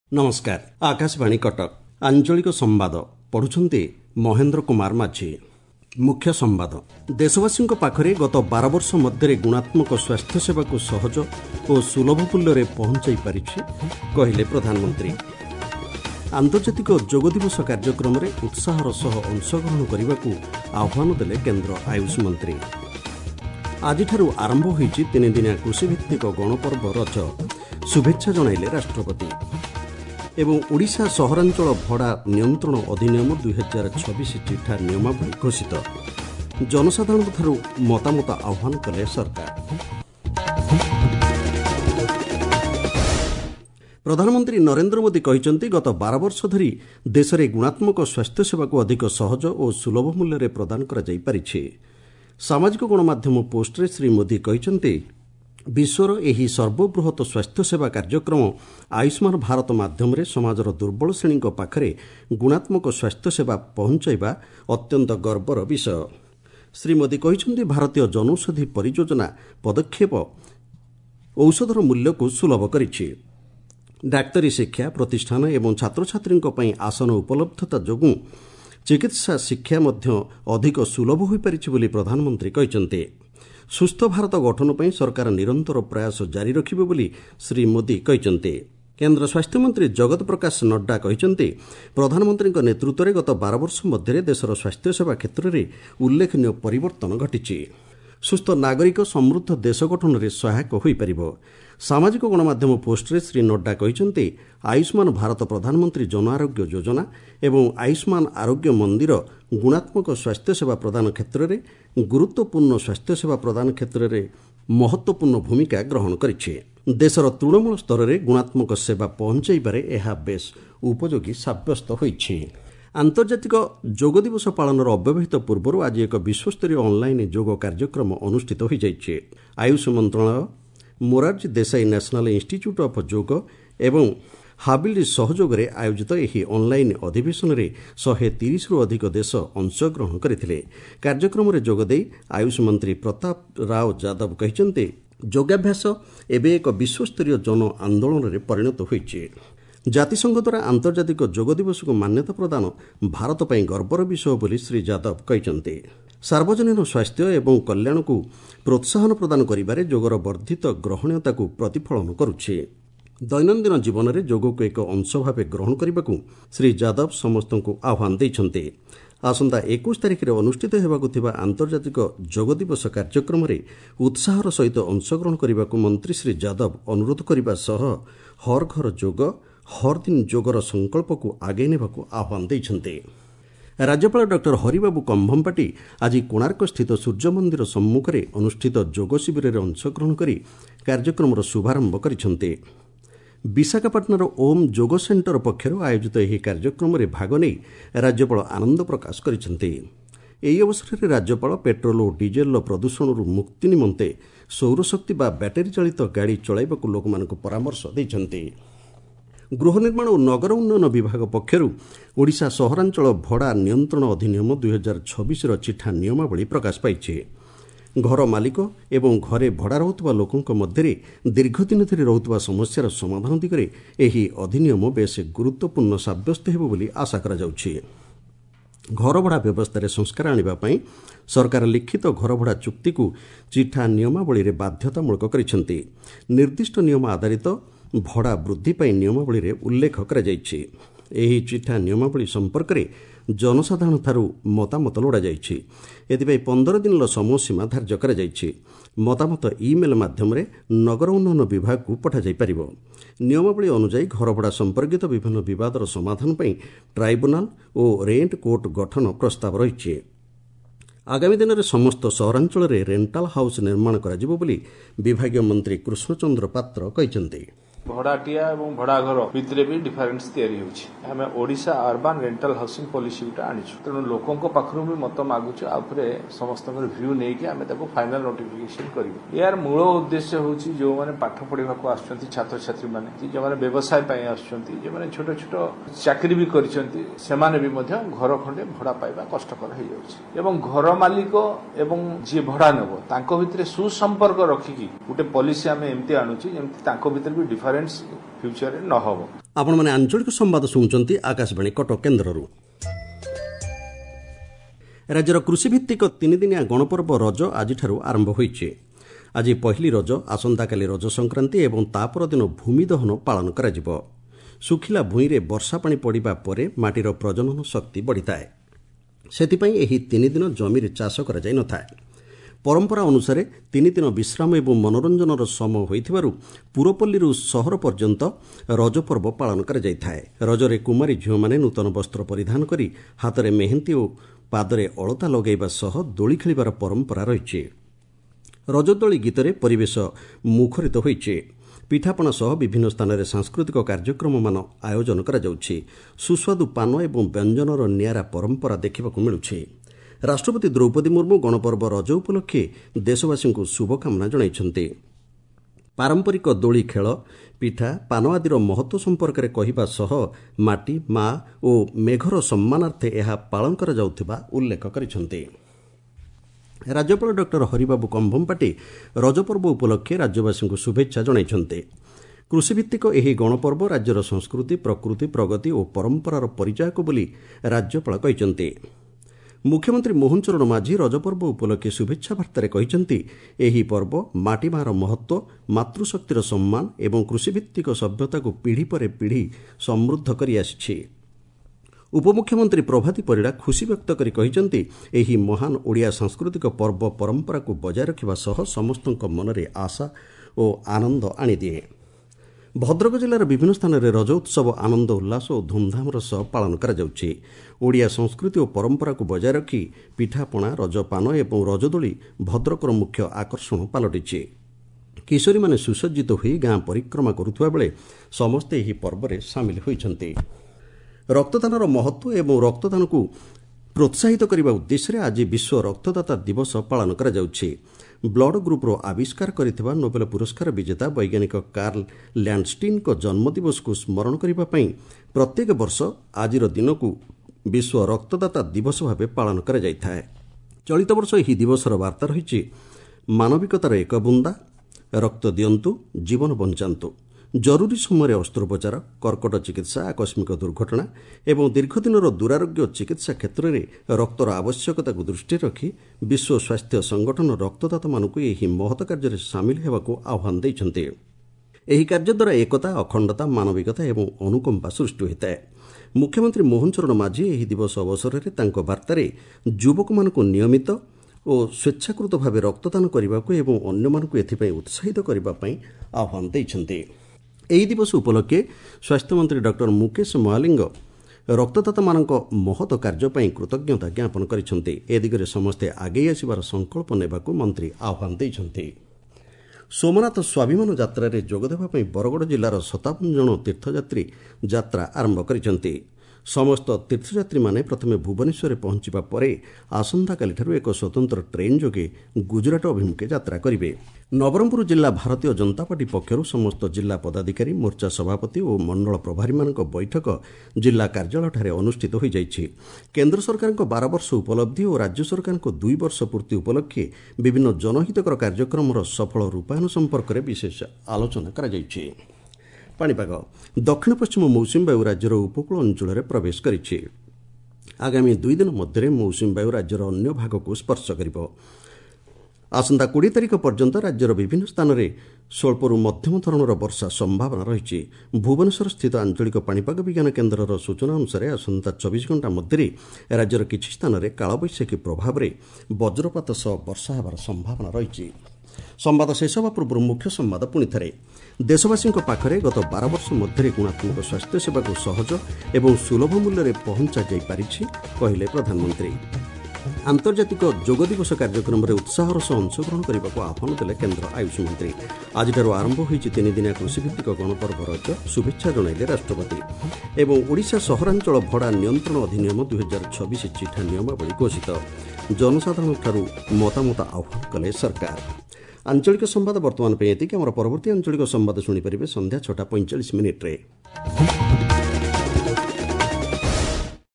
नमस्कार। आकाशवाणी कटक आंचलिक संवाद पढ़ुछन्ते महेन्द्र कुमार माझी। मुख्य संवाद। देशवासी पाखरे गत 12 वर्ष मध्य गुणात्मक स्वास्थ्य सेवा को सहज और सुलभ मूल्य पहुंचाई पारिछि कहिले प्रधानमंत्री। आंतर्जातिक योग दिवस कार्यक्रम में उत्साहर सह अंशग्रहण करने को आह्वान देले केन्द्र आयुष मंत्री। आज आरंभ होइछि 3 दिनिया कृषिभित्तिक गणपर्व रज। शुभेच्छा जणाइले राष्ट्रपति। एवं ओडिशा सहरांचल भड़ा नियंत्रण अधिनियम 2026 चिठा नियमावली घोषित। जनसाधारण मतामत आह्वान कले सरकार। प्रधानमंत्री नरेंद्र मोदी कहते गत 12 वर्ष धरी देश में गुणात्मक स्वास्थ्य सेवा को अधिक सहज और सुलभ मूल्य प्रदान कर सामाजिक गणमाध्यम पोस्टरे श्री मोदी कहते विश्वर एही सर्वबृहत स्वास्थ्य सेवा कार्यक्रम आयुष्मान भारत माध्यम समाजर दुर्बल श्रेणी पाखरे गुणात्मक स्वास्थ्य सेवा पहुंचाइबा अत्यंत गर्वर विषय। श्री मोदी कहते भारतीय जनौषधि परियोजना पदक्षेप औषधर मूल्य को सुलभ करिछि। डाक्तरी शिक्षा प्रतिष्ठान एवं छात्र छात्री आसन उपलब्धता जोगुं चिकित्सा शिक्षा मध्य अधिक सुलभ हो पारिछि बोली प्रधानमंत्री कहते। सुस्थ भारत गठन पर सरकार निरंतर प्रयास जारी रखिबे बोली श्री मोदी कहते। केन्द्र स्वास्थ्य मंत्री जगत प्रकाश नड्डा कहते प्रधानमंत्री नेतृत्व में गत 12 वर्ष मध्य देशर स्वास्थ्य सेवा क्षेत्र में उल्लेखनीय परिवर्तन घटिछि। सुस्थ नागरिक समृद्ध देश गठन में सहायक हो पारिबो। सामाजिक गणमाध्यम पोस्टरे श्री नड्डा कहते आयुष्मान भारत प्रधानमंत्री जन आरोग्य योजना एवं आयुष्मान आरोग्य मंदिर गुणात्मक स्वास्थ्य सेवा प्रदान क्षेत्र में गुरुत्वपूर्ण स्वास्थ्य सेवा प्रदान क्षेत्र में महत्वपूर्ण भूमिका ग्रहण करिछि। देशर तृणमूल स्तर में गुणात्मक सेवा पहुंचाइबारे एहा बेस उपयोगी साब्यस्त होइछि। आंतर्जातिक योग दिवस पालन अव्यवहित पूर्व आज एक विश्वस्तरीय ऑनलाइन योग कार्यक्रम अनुष्ठित हो जाइछि। आयुष मंत्रालय, Morarji Desai national institute of yoga एवं हाबिल सहयोग में आयोजित यह ऑनलाइन अधिवेशन में 130 रु अधिक देश अंशग्रहण करथिले। कार्यक्रम में जोगदे आयुष मंत्री प्रताप राव यादव कहते योगाभ्यास एवं एक विश्वस्तरीय जन आंदोलन में परिणत होइछि। जातिसंघ द्वारा आंतर्जातिक योग दिवस को मान्यता प्रदान भारत पर गर्वर विषय बोली श्री यादव कहते। सार्वजनीन स्वास्थ्य एवं कल्याण को प्रोत्साहन प्रदान करिबारे योगर वर्धित ग्रहणीयता को प्रतिफलन करुछि। दैनंदिन जीवन में योग को एक अंश भाव ग्रहण करने को श्री यादव समस्त को आह्वान देइछन्ते। आसंता 21 तारिख में अनुष्ठित होबाकु थिबा आंतर्जातिक योग दिवस कार्यक्रम में उत्साहर सहित अंशग्रहण करने को मंत्री श्री यादव अनुरोध करने सह हर घर योग हर दिन योगर संकल्प को आगे नेबाकु आह्वान देइछन्ते। राज्यपाल डॉक्टर हरिबाबू कंभमपाटी आज कोणार्क स्थित सूर्य मंदिर सम्मुख में अनुष्ठित योग शिविर में अंशग्रहण कर कार्यक्रम शुभारंभ करिछन्ते। विशाखापाटनार ओम योग सेंटर पक्षर आयोजित यह कार्यक्रम में भाग नहीं राज्यपाल आनंद प्रकाश करिछन्ते। एही अवसर में राज्यपाल पेट्रोल और डीजेल प्रदूषण मुक्ति निमंते सौरशक्ति बा बैटेरी चालित गाड़ी चलाइबाकु लोकमानकु परामर्श दैछन्ते। गृह निर्माण और नगर उन्नयन विभाग पक्षर ओडिशा सहरांचल भड़ा नियंत्रण अधिनियम 2026 चिठा नियमावली प्रकाश पाइछे। घर मालिक एवं घरे भड़ा रहुतबा लोकंक मध्य दीर्घदिन धरी रहुतबा समस्यार समाधान दिगरे एही अधिनियम बेस गुरुत्वपूर्ण साब्यस्त हेबो बोली आशा करा जाउछि। घर भड़ा व्यवस्था संस्कार आनिबा पई सरकार लिखित घर भड़ा चुक्ति को चिठा नियमावली रे बाध्यतामूलक करिसेंति। निर्दिष्ट नियम आधारित भड़ा वृद्धि पाई नियमावली रे उल्लेख करा जाइछि। एही चिठा नियमावली संपर्क में जनसाधारण थारू मतामत लोड़ा जाइछि। एथिपाई 15 दिन समय सीमा धार्य करा जाइछि। मतामत ईमेल माध्यम रे नगर उन्नयन विभाग को पठा जाई परिबो। नियमावली अनुसार घर भड़ा संपर्कित विभिन्न विवादर समाधान पई ट्राइब्यूनाल और रेंट कोर्ट गठन प्रस्ताव रहिछि। आगामी दिन में समस्त सहरांचल में रेंटाल हाउस निर्माण करा बोली विभागीय मंत्री कृष्णचंद्र पात्र कहते। भड़ाटिया और भड़ा घर भितर भी डिफरेन्स तैयारी होछि। हमें Odisha urban rental housing policy गुटा आनिछु। तेणु लोकों पाखरु भी मत मागुछु आउरे समस्त भ्यू नहीं कि आमे ताको फाइनल नोटिफिकेशन करिवो। यार मूल उद्देश्य होछि जो माने पाठ पढिबाकू आछंती छात्र छात्री माने जो माने व्यवसाय पई आछंती जो माने छोट छोट चाकरी भी करिसंती से माने भी मध्य घर खंडे भड़ा पाइबा कष्टकर हो जाउछि। एवं घर मालिक एवं जे भड़ा नेबो तांको भितरे सुसंपर्क रखिकी गोटे पॉलिसी आमे एमती आनुछि जेमती तांको भितर भी डिफरेंस ଇଭେଣ୍ଟସ୍ फ्यूचर न हो। आपण माने आंचलिक संवाद शुणुचंती आकाशवाणी कटक केन्द्ररू। राज्यर कृषिभित्तिक 3 दिनिया गणपर्व रज आज आरंभ होइछि। आज पहली रज, आसंताकाली रज संक्रांति एवं तापर दिन भूमि दहन पालन कराजिबो। सुखिला भूइँरे वर्षा पानी पड़िबा परे माटीर प्रजनन शक्ति बढ़िताए। सेथिपई एही 3 दिन जमीरे चाष करा जाय नथाय। परंपरा अनुसार 3 दिन विश्राम एवं मनोरंजनर समय होइथिबारु पुरपल्लीरू सहर पर्यंत रज पर्व पालन करा जायथाय। रजरे कुमारी झियो माने नूतन वस्त्र परिधान करी हातरे मेहंती और पादरे अलता लगाइबा सह दोली खेलिबार परंपरा रहिछि। रजदोली गीतरे परिवेश मुखरित होइछि। पिठापणा सह विभिन्न स्थान में सांस्कृतिक कार्यक्रम मान आयोजन करा जाउछि। सुस्वादु पान एवं व्यंजनर नियारा परंपरा देखिबाकु मिलुछि। राष्ट्रपति द्रौपदी मुर्मू गणपर्व रज उपलक्षे देशवासी को शुभकामना जणाइछन्ति। पारंपरिक दोली खेल, पिठा, पान आदिर महत्व संपर्क में कहवा सह माटी, माँ और मेघर सम्मानार्थे यह पालन करा जाउथिबा उल्लेख करिछन्ति। राज्यपाल डॉक्टर हरिबाबू कंभमपाटी रजपर्व उपलक्षे राज्यवासी को शुभेच्छा जणाइछन्ति। कृषिभित्तिक यह गणपर्व राज्यर संस्कृति, प्रकृति, प्रगति और परंपरार परिचायक बोली राज्यपाल कहिछन्ति। मुख्यमंत्री मोहन चरण माझी रजपर्व उपलक्षे शुभेच्छा बार्तारे कहिछन्ति एही पर्व माटी मार महत्व, मातृशक्तिर सम्मान एवं कृषिभित्तिक सभ्यता को पीढ़ी पर पीढ़ी समृद्ध करि आसिछि। उपमुख्यमंत्री प्रभाती परिड़ा खुशी व्यक्त करि कहिछन्ति एही महान ओडिया सांस्कृतिक पर्व परंपरा को बजाय रखिबा सह समस्तक मनरे आशा और आनंद आनिदिए। भद्रक जिलार विभिन्न स्थान में रज उत्सव आनंद उल्लास और धूमधाम सह पालन करा जाउछि। ओडिया संस्कृति और परंपरा को बजाय रखी पिठापणा, रजपान एवं रजदोली भद्रकर मुख्य आकर्षण पलटिछि। किशोरी माने सुसज्जित होई गाँ परिक्रमा करुवा बेले समस्ते एही पर्वरे सामिल होइछन्ति। रक्तदानर महत्व एवं रक्तदान को प्रोत्साहित करने उद्देश्य आज विश्व रक्तदाता दिवस पालन करा जाउछि। ब्लड ग्रुप्र आविष्कार करिथिबा नोबेल पुरस्कार विजेता वैज्ञानिक कार्ल लैंडस्टीन को जन्मदिवस को स्मरण करने पर प्रत्येक वर्ष आज दिन को विश्व रक्तदाता दिवस भाव पालन करा जायथाय। चलित वर्ष यह दिवसर वार्ता रही मानविकतार एक बुंदा, रक्त दियंतु, जीवन बंचातु। जरूरी समय अस्त्रोपचार, कर्कट चिकित्सा, आकस्मिक दुर्घटना एवं दीर्घदिनर दुरारोग्य चिकित्सा क्षेत्र में रक्तर आवश्यकता को दृष्टि रखी विश्व स्वास्थ्य संगठन रक्तदाता मानक यह महत कार्य सामिल होगा आह्वान देइछन्ति। एही कार्य द्वारा एकता, अखंडता, मानविकता एवं अनुकंपा सृष्टि होता है। मुख्यमंत्री मोहन चरण माझी एही दिवस अवसर में तांको वार्तारे युवक मानकु नियमित और स्वेच्छाकृत भाव रक्तदान करने एवं अन्य मानकु एथिपई उत्साहित करने आह्वान देइछन्ति। एही दिवस उपलक्षे स्वास्थ्य मंत्री डॉक्टर मुकेश महालिंग रक्तदाता मानक महत कार्य कृतज्ञता ज्ञापन करिसेंति। ए दिगरे समस्ते आगे आसिबार संकल्प नेबाकू मंत्री आह्वान देइछन्ति। सोमनाथ स्वाभिमान यात्रा रे जोगदेबा पई बरगड़ जिल्लार 57 जन तीर्थयात्री यात्रा आरंभ करिसेंति। समस्त तीर्थयात्री माने प्रथमे भुवनेश्वर पहुंचीबा परे आसंताकालीठारु एक स्वतंत्र ट्रेन जोगे गुजरात अभिमुखे यात्रा करिवे। नवरंगपुर जिला भारतीय जनता पार्टी पक्षरु समस्त जिला पदाधिकारी, मोर्चा सभापति और मंडल प्रभारी मानक बैठक जिला कार्यालय अनुष्ठित हो जाइछि। केंद्र सरकार 12 वर्ष उपलब्धि और राज्य सरकार 2 वर्ष पूर्ति उपलक्षे विभिन्न जनहितकर कार्यक्रम सफल रूपायन संपर्क में विशेष आलोचना करा जाइछि। पाणीपाग दक्षिण पश्चिम मौसुमी वायु राज्यर उपकूल अंचल में प्रवेश करिछि। आगामी 2 दिन मध्य मौसुमी वायु राज्यर अन्य भाग को स्पर्श करिबो। आसंता 20 तारिख पर्यंत राज्यर विभिन्न स्थान में स्वल्परू मध्यम धरणर वर्षा संभावना रही। भुवनेश्वर स्थित आंचलिक पाणीपाग विज्ञान केन्द्रर सूचना अनुसार आसंता 24 घंटा मध्य राज्यर किछि स्थान में कालबैशाखी प्रभाव में वज्रपात सह वर्षा होबार संभावना रही। संवाद शेष होगा पूर्व मुख्य संवाद पुणी थे। देशवासी पाखरे गत 12 वर्ष मध्य गुणात्मक स्वास्थ्य सेवा को सहज एवं सुलभ मूल्य पहुंचा जा पारिछि कहले प्रधानमंत्री। आंतर्जातिक योग दिवस कार्यक्रम में उत्साहर सह अंशग्रहण करने को आह्वान देले केन्द्र आयुष मंत्री। आज आरंभ होइछि 3 दिनिया कृषिभित्तिक गणपर्व रज। शुभेच्छा जणाइले राष्ट्रपति एवं ओडिशा सहरांचल भड़ा नियंत्रण अधिनियम 2026 चिठा नियमावली घोषित। जनसाधारण ठारू मतामत आह्वान कले सरकार। आंचलिक संवाद वर्तमान पे एतिक। आमर परवर्ती आंचलिक संवाद शुणी परिबे संध्या 6:45 मिनिट्रे।